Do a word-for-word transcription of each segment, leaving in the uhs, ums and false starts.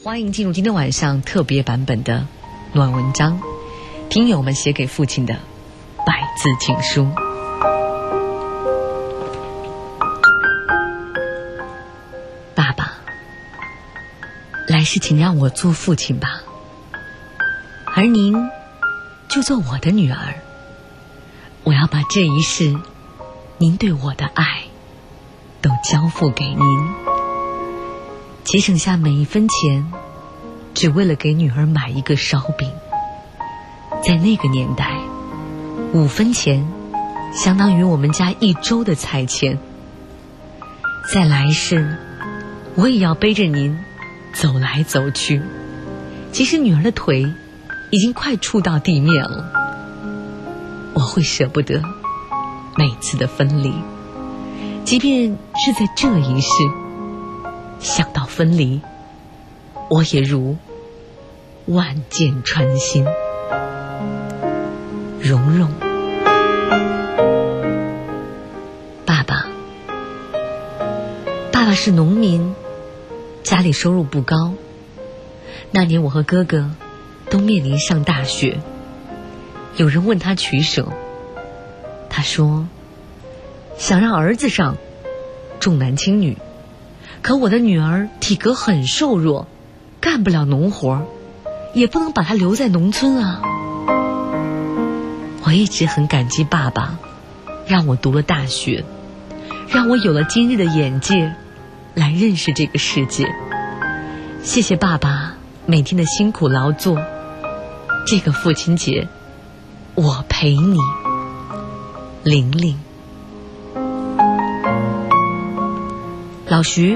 欢迎进入今天晚上特别版本的暖文章，听友们写给父亲的百字情书。爸爸，来世请让我做父亲吧，而您就做我的女儿。我要把这一世您对我的爱都交付给您，节省下每一分钱，只为了给女儿买一个烧饼。在那个年代，五分钱相当于我们家一周的菜钱。在来世，我也要背着您走来走去，即使女儿的腿已经快触到地面了，我会舍不得每次的分离，即便是在这一世，想到分离，我也如万箭穿心。蓉蓉，爸爸，爸爸是农民，家里收入不高。那年我和哥哥都面临上大学，有人问他取舍，他说想让儿子上，重男轻女，可我的女儿体格很瘦弱，干不了农活，也不能把她留在农村啊。我一直很感激爸爸，让我读了大学，让我有了今日的眼界，来认识这个世界。谢谢爸爸每天的辛苦劳作，这个父亲节，我陪你。玲玲。老徐，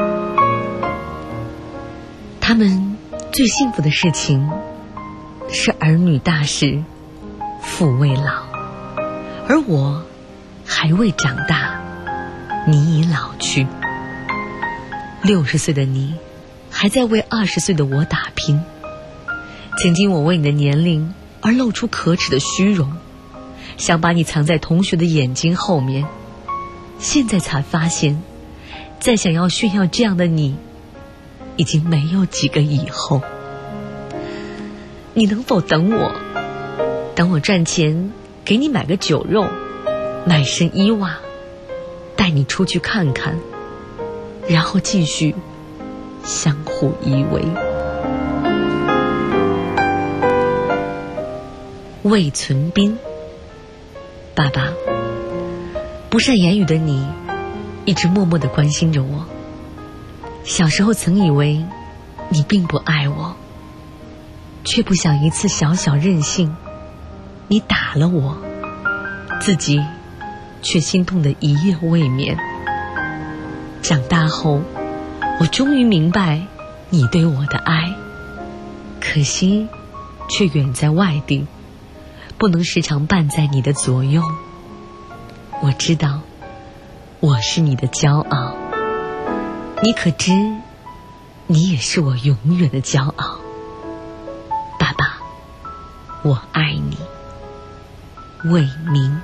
他们最幸福的事情是儿女大时，父未老，而我还未长大，你已老去。六十岁的你还在为二十岁的我打拼。曾经我为你的年龄而露出可耻的虚荣，想把你藏在同学的眼睛后面，现在才发现，再想要炫耀这样的你，已经没有几个以后。你能否等我？等我赚钱，给你买个酒肉，买身衣袜，带你出去看看，然后继续相互依偎。魏存斌，爸爸，不善言语的你一直默默地关心着我。小时候曾以为你并不爱我，却不想一次小小任性，你打了我，自己却心痛得一夜未眠。长大后，我终于明白你对我的爱，可惜却远在外地，不能时常伴在你的左右。我知道我是你的骄傲，你可知你也是我永远的骄傲。爸爸，我爱你。魏明。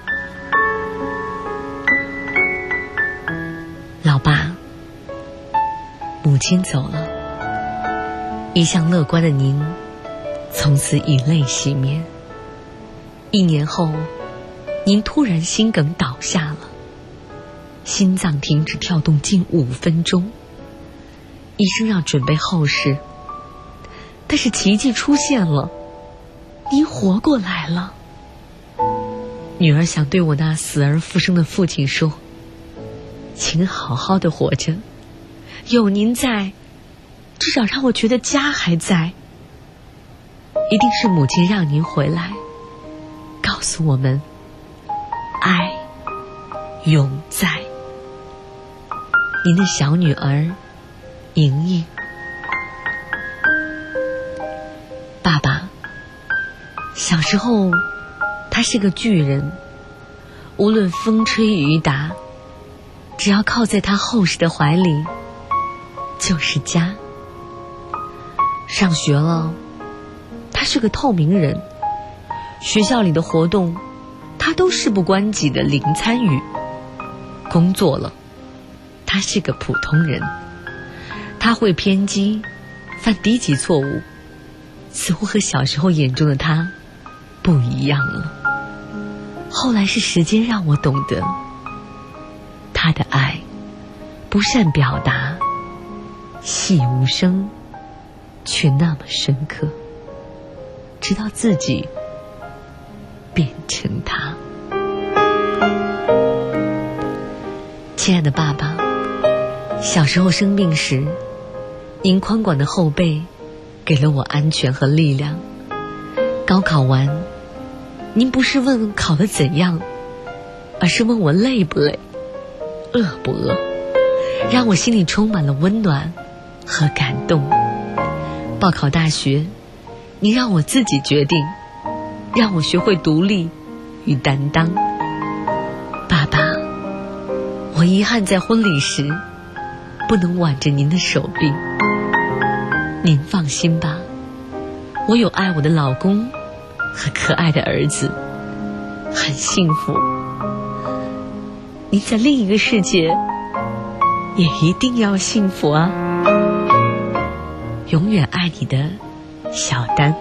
老爸，母亲走了，一向乐观的您从此以泪洗面。一年后，您突然心梗倒下了，心脏停止跳动近五分钟，医生要准备后事，但是奇迹出现了，您活过来了。女儿想对我那死而复生的父亲说，请好好的活着，有您在，至少让我觉得家还在。一定是母亲让您回来，告诉我们爱永在。您的小女儿莹莹。爸爸，小时候他是个巨人，无论风吹雨打，只要靠在他厚实的怀里就是家。上学了，他是个透明人，学校里的活动他都事不关己的零参与。工作了，他是个普通人，他会偏激， 犯低级错误，似乎和小时候眼中的他不一样了。后来是时间让我懂得，他的爱不善表达，细无声，却那么深刻，直到自己变成他。亲爱的爸爸，小时候生病时，您宽广的后背给了我安全和力量。高考完，您不是问考得怎样，而是问我累不累，饿不饿，让我心里充满了温暖和感动。报考大学，您让我自己决定，让我学会独立与担当。爸爸，我遗憾在婚礼时不能挽着您的手臂。您放心吧，我有爱我的老公和可爱的儿子，很幸福。您在另一个世界也一定要幸福啊！永远爱你的小丹。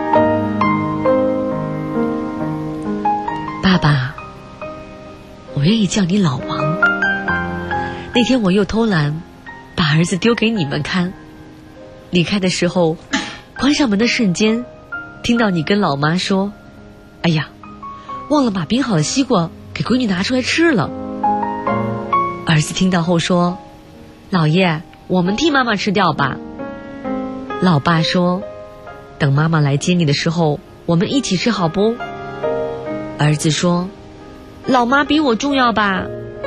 爸爸，我愿意叫你老王。那天我又偷懒，把儿子丢给你们看。离开的时候，关上门的瞬间，听到你跟老妈说：“哎呀，忘了把冰好的西瓜给闺女拿出来吃了。”儿子听到后说：“老爷，我们替妈妈吃掉吧。”老爸说：“等妈妈来接你的时候，我们一起吃好不？”儿子说：“老妈比我重要吧。”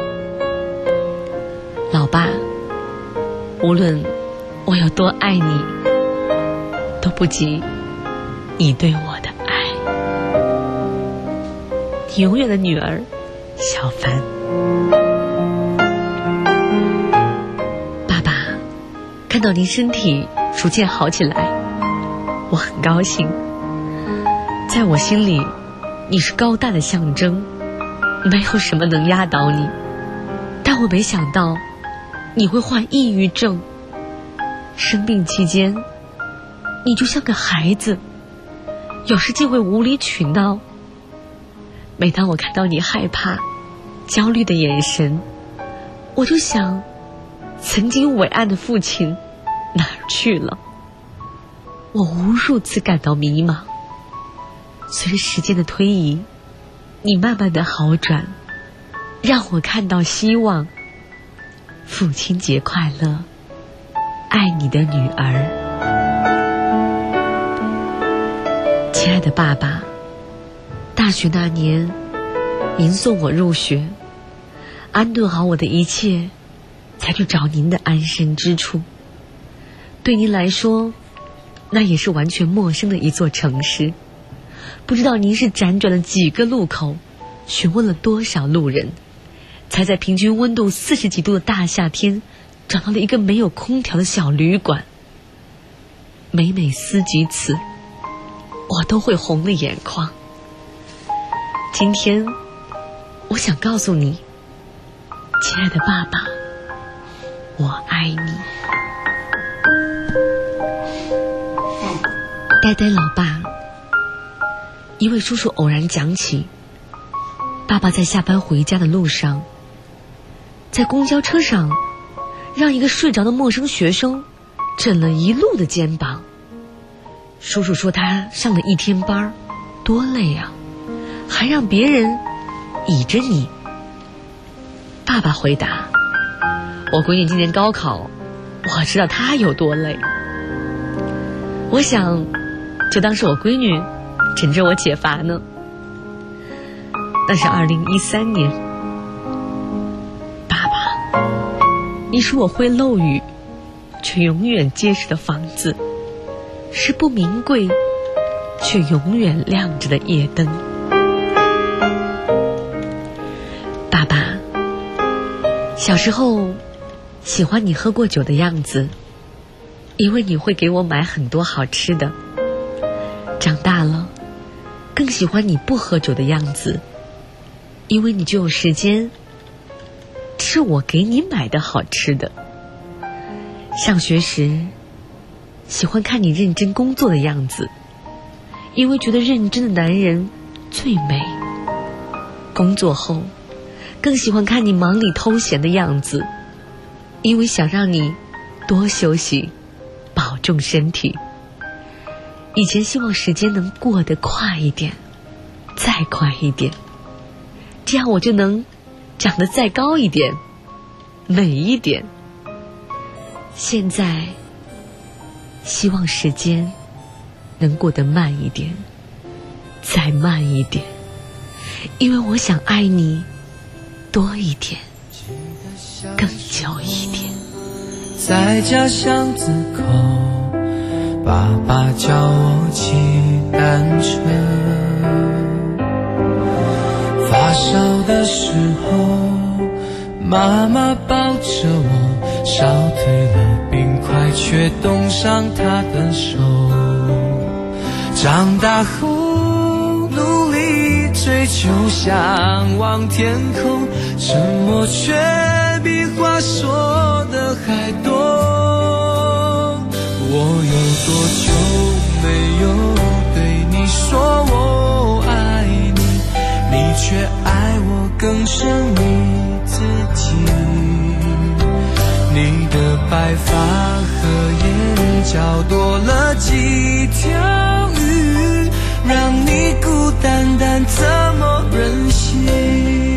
老爸，无论我有多爱你，都不及你对我的爱。你永远的女儿，小凡。爸爸，看到您身体逐渐好起来，我很高兴。在我心里，你是高大的象征，没有什么能压倒你。但我没想到你会患抑郁症。生病期间，你就像个孩子，有时竟会无理取闹。每当我看到你害怕、焦虑的眼神，我就想，曾经伟岸的父亲哪儿去了？我无数次感到迷茫。随着时间的推移，你慢慢的好转，让我看到希望。父亲节快乐，爱你的女儿。亲爱的爸爸，大学那年，您送我入学，安顿好我的一切，才去找您的安身之处。对您来说，那也是完全陌生的一座城市。不知道您是辗转了几个路口，询问了多少路人，才在平均温度四十几度的大夏天，找到了一个没有空调的小旅馆。每每思及此，我都会红了眼眶。今天，我想告诉你，亲爱的爸爸，我爱你。呆呆老爸，一位叔叔偶然讲起，爸爸在下班回家的路上，在公交车上，让一个睡着的陌生学生枕了一路的肩膀。叔叔说他上了一天班，多累啊，还让别人倚着你。爸爸回答：我闺女今年高考，我知道她有多累。我想就当是我闺女枕着我解乏呢。那是二零一三年。爸爸，你是我会漏雨却永远结实的房子，是不名贵却永远亮着的夜灯。爸爸，小时候喜欢你喝过酒的样子，因为你会给我买很多好吃的。长大了，更喜欢你不喝酒的样子，因为你就有时间吃我给你买的好吃的。上学时， 喜欢看你认真工作的样子，因为觉得认真的男人最美。工作后更喜欢看你忙里偷闲的样子，因为想让你多休息，保重身体。以前希望时间能过得快一点，再快一点，这样我就能长得再高一点，美一点。现在希望时间能过得慢一点，再慢一点，因为我想爱你多一点，更久一点。 在家巷子口，爸爸教我骑单车，发烧的时候妈妈抱着我，烧退了冰块却冻伤她的手。长大后努力追求向往天空，沉默却比话说的还多。我有多久没有对你说我爱你，你却爱我更胜你自己。你的白发和眼角多了几条鱼，让你孤单单怎么忍心。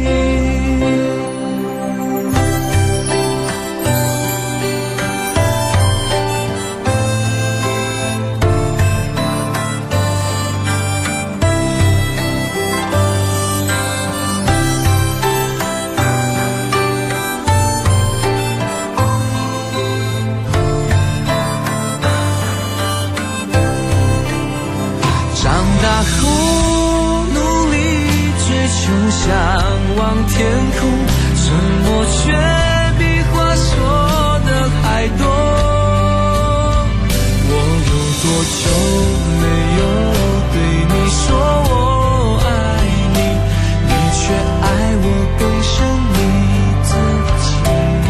向往天空，沉默却比话说的还多。我有多久没有对你说我爱你，你却爱我更胜你自己。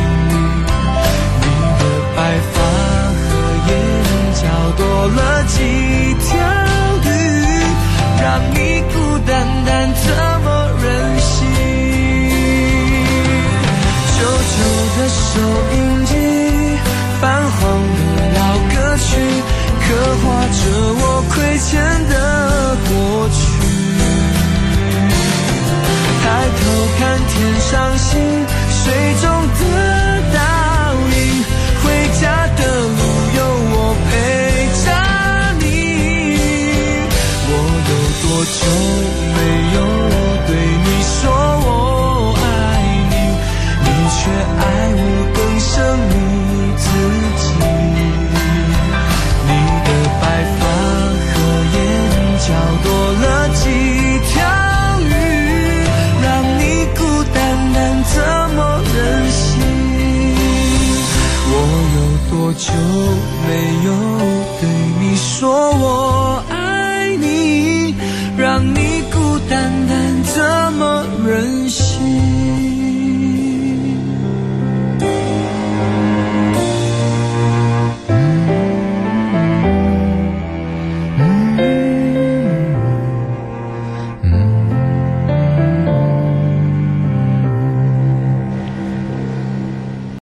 你的白发和眼角多了几条鱼，让你孤单单怎么忍心。旧旧的收音机，泛黄的老歌曲，刻画着我亏欠的过去。抬头看天上星，水中的倒影，回家的路有我陪着你。我有多久没有对你说我爱你，你却爱我更胜你自己。你的白发和眼角多了几条鱼，让你孤单单怎么忍心。我有多久没有对你说我爱你，让你孤单单怎么忍心。